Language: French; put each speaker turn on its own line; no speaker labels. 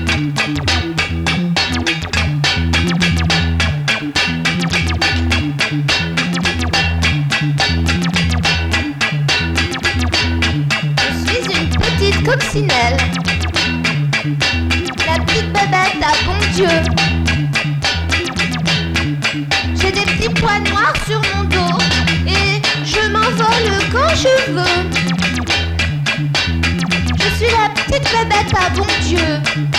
Coccinelle, la petite babette à bon Dieu. J'ai des petits pois noirs sur mon dos et je m'envole quand je veux. Je suis la petite babette à bon Dieu.